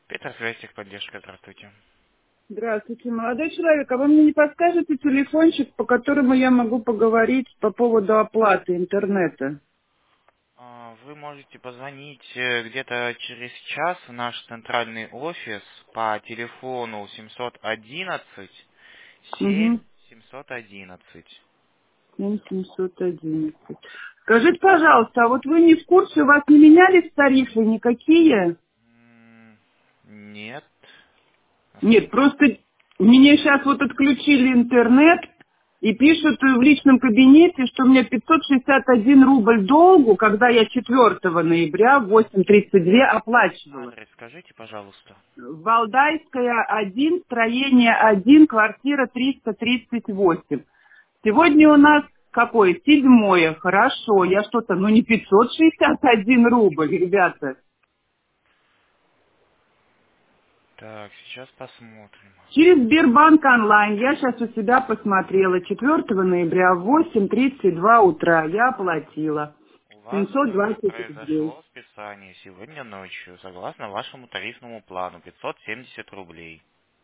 Петр Крестик, поддержка, здравствуйте. Здравствуйте, молодой человек. А вы мне не подскажете телефончик, по которому я могу поговорить по поводу оплаты интернета? Вы можете позвонить где-то через час в наш центральный офис по телефону 711 7 Угу. 711. 7711. Скажите, пожалуйста, а вот вы не в курсе, у вас не менялись тарифы никакие? Нет. Нет, просто мне сейчас вот отключили интернет и пишут в личном кабинете, что у меня 561 рубль долгу, когда я 4 ноября в 8:32 оплачивала. Адрес скажите, пожалуйста. Валдайская, 1, строение 1, квартира 338. Сегодня у нас какое? 7. Хорошо, я что-то, ну не 561 рубль, ребята. Так, сейчас посмотрим. Через Сбербанк онлайн я сейчас у себя посмотрела. 4 ноября в 8:32 утра я оплатила. У вас 720 рублей. произошло списание сегодня ночью, согласно вашему тарифному плану, 570 рублей.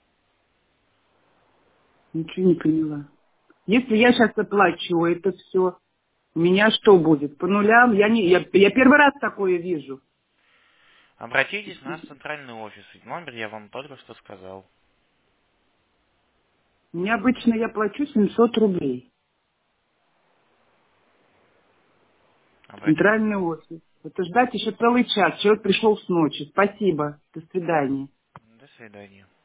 Ничего не поняла. Если я сейчас оплачу это все, у меня что будет? По нулям? Я первый раз такое вижу. Обратитесь в наш центральный офис, ведь номер я вам только что сказал. Мне обычно я плачу 700 рублей. Обратитесь. Центральный офис. Это ждать еще целый час. Человек пришел с ночи. Спасибо. До свидания. До свидания.